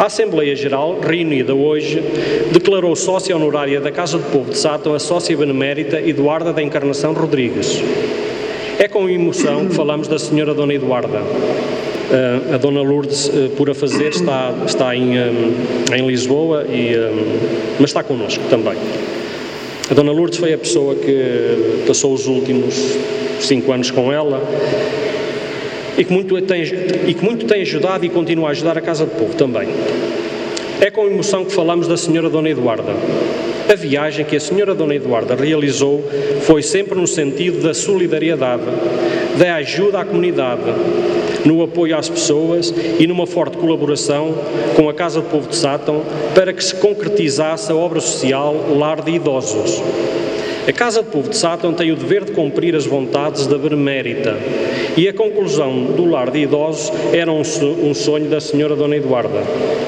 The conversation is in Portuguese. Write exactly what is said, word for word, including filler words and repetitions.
Assembleia Geral, reunida hoje, declarou sócia honorária da Casa do Povo de Sátão a sócia benemérita Eduarda da Encarnação Rodrigues. É com emoção que falamos da senhora Dona Eduarda. Uh, a Dona Lourdes, uh, por a fazer, está, está em, um, em Lisboa, e, um, mas está connosco também. A Dona Lourdes foi a pessoa que passou os últimos cinco anos com ela e que muito tem, e que muito tem ajudado e continua a ajudar a Casa do Povo também. É com emoção que falamos da senhora Dona Eduarda. A viagem que a senhora Dona Eduarda realizou foi sempre no sentido da solidariedade, da ajuda à comunidade, no apoio às pessoas e numa forte colaboração com a Casa do Povo de Sátão para que se concretizasse a obra social Lar de Idosos. A Casa do Povo de Sátão tem o dever de cumprir as vontades da Benemérita e a conclusão do Lar de Idosos era um sonho da senhora Dona Eduarda.